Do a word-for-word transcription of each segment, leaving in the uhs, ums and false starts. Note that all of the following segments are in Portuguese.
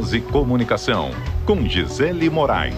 Voz e Comunicação, com Gisele Moraes.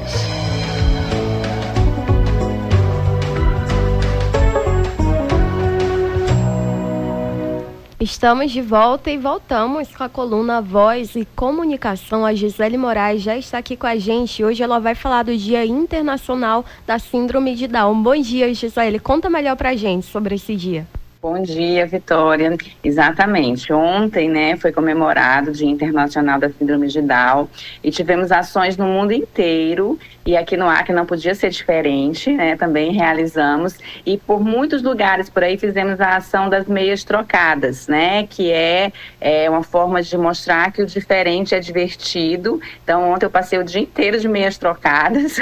Estamos de volta e voltamos com a coluna Voz e Comunicação. A Gisele Moraes já está aqui com a gente. Hoje ela vai falar do Dia Internacional da Síndrome de Down. Bom dia, Gisele. Conta melhor pra gente sobre esse dia. Bom dia, Vitória. Exatamente. Ontem, né, foi comemorado o Dia Internacional da Síndrome de Down e tivemos ações no mundo inteiro e aqui no Acre não podia ser diferente, né, também realizamos e por muitos lugares por aí fizemos a ação das meias trocadas, né, que é, é uma forma de mostrar que o diferente é divertido. Então ontem eu passei o dia inteiro de meias trocadas,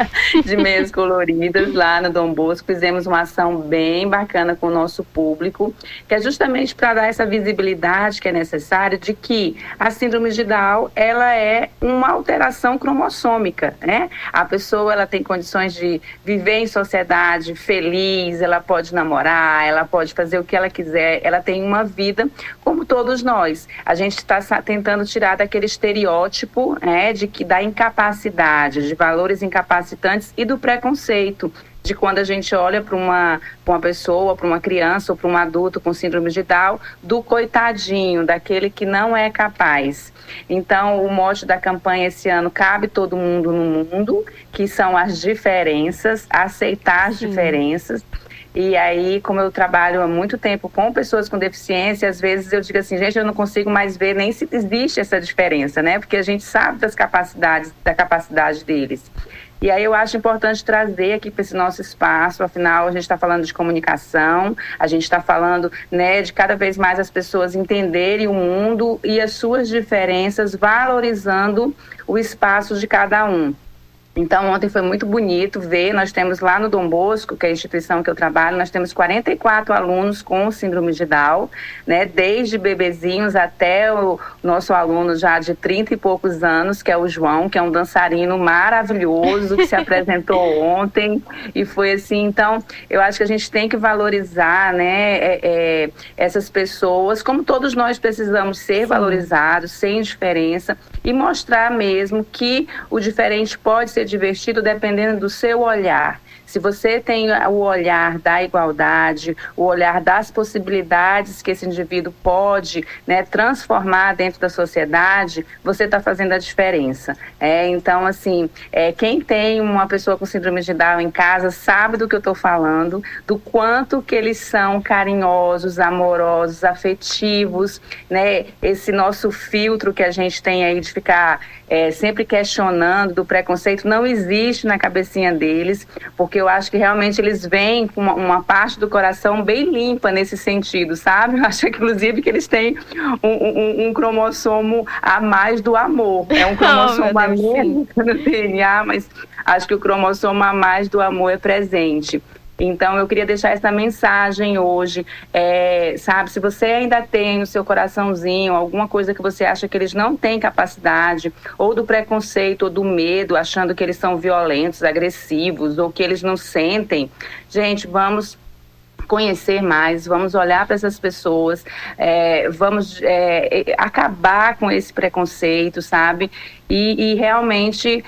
de meias coloridas lá no Dom Bosco, fizemos uma ação bem bacana com o nosso público. Público, que é justamente para dar essa visibilidade que é necessária de que a síndrome de Down, ela é uma alteração cromossômica, né? A pessoa, ela tem condições de viver em sociedade feliz, ela pode namorar, ela pode fazer o que ela quiser, ela tem uma vida como todos nós. A gente está tentando tirar daquele estereótipo, né, de que da incapacidade, de valores incapacitantes e do preconceito, de quando a gente olha para uma, uma pessoa, para uma criança ou para um adulto com síndrome de Down, do coitadinho, daquele que não é capaz. Então, o mote da campanha esse ano, cabe todo mundo no mundo, que são as diferenças, aceitar as Sim. diferenças. E aí, como eu trabalho há muito tempo com pessoas com deficiência, às vezes eu digo assim, gente, eu não consigo mais ver nem se existe essa diferença, né? Porque a gente sabe das capacidades, da capacidade deles. E aí eu acho importante trazer aqui para esse nosso espaço, afinal a gente está falando de comunicação, a gente está falando, né, de cada vez mais as pessoas entenderem o mundo e as suas diferenças, valorizando o espaço de cada um. Então, ontem foi muito bonito ver, nós temos lá no Dom Bosco, que é a instituição que eu trabalho, nós temos quarenta e quatro alunos com síndrome de Down, né, desde bebezinhos até o nosso aluno já de trinta e poucos anos, que é o João, que é um dançarino maravilhoso, que se apresentou ontem, e foi assim, então, eu acho que a gente tem que valorizar, né, é, é, essas pessoas, como todos nós precisamos ser Sim. valorizados, sem diferença, e mostrar mesmo que o diferente pode ser divertido dependendo do seu olhar. Se você tem o olhar da igualdade, o olhar das possibilidades que esse indivíduo pode, né, transformar dentro da sociedade, você está fazendo a diferença. É, então, assim, é, quem tem uma pessoa com síndrome de Down em casa sabe do que eu estou falando, do quanto que eles são carinhosos, amorosos, afetivos, né? Esse nosso filtro que a gente tem aí de ficar é, sempre questionando do preconceito não existe na cabecinha deles, porque eu acho que realmente eles vêm com uma, uma parte do coração bem limpa nesse sentido, sabe? Eu acho, inclusive, que eles têm um, um, um cromossomo a mais do amor. É um cromossomo oh, a menos no D N A, mas acho que o cromossomo a mais do amor é presente. Então, eu queria deixar essa mensagem hoje, é, sabe, se você ainda tem no seu coraçãozinho alguma coisa que você acha que eles não têm capacidade, ou do preconceito, ou do medo, achando que eles são violentos, agressivos, ou que eles não sentem, gente, vamos conhecer mais, vamos olhar para essas pessoas, é, vamos é, acabar com esse preconceito, sabe? E, e realmente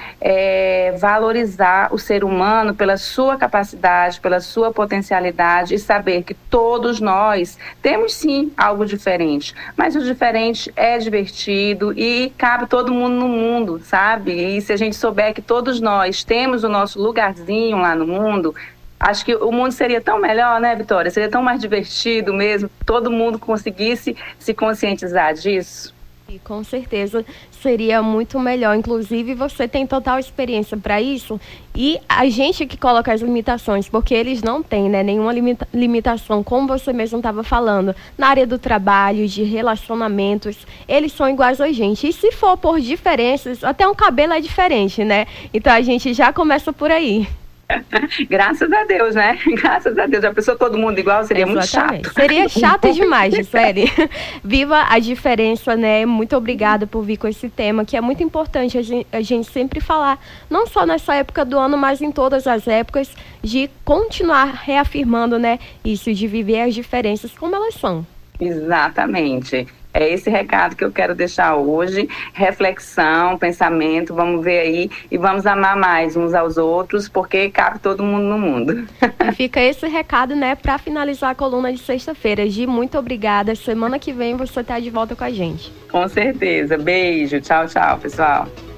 é, valorizar o ser humano pela sua capacidade, pela sua potencialidade e saber que todos nós temos sim algo diferente, mas o diferente é divertido e cabe todo mundo no mundo, sabe? E se a gente souber que todos nós temos o nosso lugarzinho lá no mundo, acho que o mundo seria tão melhor, né, Vitória? Seria tão mais divertido mesmo, todo mundo conseguisse se conscientizar disso. E com certeza seria muito melhor. Inclusive, você tem total experiência para isso. E a gente que coloca as limitações, porque eles não têm, né, nenhuma limita- limitação, como você mesmo estava falando, na área do trabalho, de relacionamentos, eles são iguais a gente. E se for por diferenças, até um cabelo é diferente, né? Então a gente já começa por aí. Graças a Deus, né? Graças a Deus. A pessoa todo mundo igual seria Exatamente. muito chato. Seria chato demais, sério. Viva a diferença, né? Muito obrigada por vir com esse tema, que é muito importante a gente, a gente sempre falar, não só nessa época do ano, mas em todas as épocas, de continuar reafirmando, né, isso, de viver as diferenças como elas são. Exatamente. É esse recado que eu quero deixar hoje, reflexão, pensamento, vamos ver aí e vamos amar mais uns aos outros, porque cabe todo mundo no mundo. E fica esse recado, né, para finalizar a coluna de sexta-feira. Gi, muito obrigada. Semana que vem você tá de volta com a gente. Com certeza. Beijo. Tchau, tchau, pessoal.